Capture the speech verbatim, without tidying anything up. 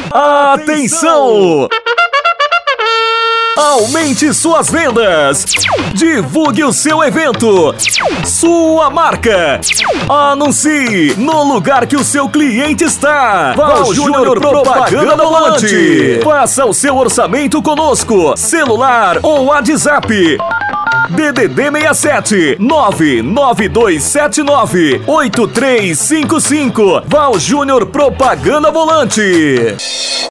Atenção! Aumente suas vendas! Divulgue o seu evento! Sua marca! Anuncie no lugar que o seu cliente está! Val Júnior Propaganda no Volante! Faça o seu orçamento conosco! Celular ou WhatsApp! D D D seis sete nove nove dois sete nove oito três cinco cinco. Val Júnior Propaganda Volante.